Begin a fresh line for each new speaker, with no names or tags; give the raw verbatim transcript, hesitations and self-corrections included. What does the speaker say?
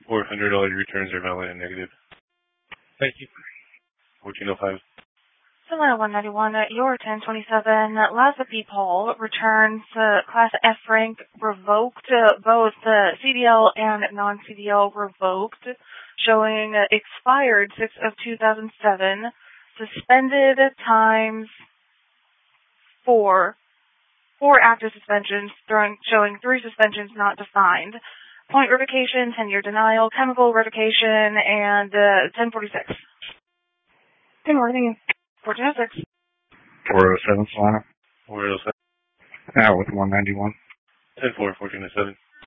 four hundred dollars returns are valid and negative.
Thank you.
fourteen oh five.
Solana one ninety-one, your ten twenty-seven, Laza P. Paul returns uh, Class F rank revoked, uh, both uh, C D L and non-C D L revoked, showing uh, expired six of two thousand seven, suspended times four, four active suspensions, throwing, showing three suspensions not defined, point revocation, ten-year denial, chemical revocation, and uh, ten forty-six. Good morning. fourteen oh six.
four oh seven, Solana.
four oh seven.
Out with one ninety-one.
ten four, fourteen oh seven.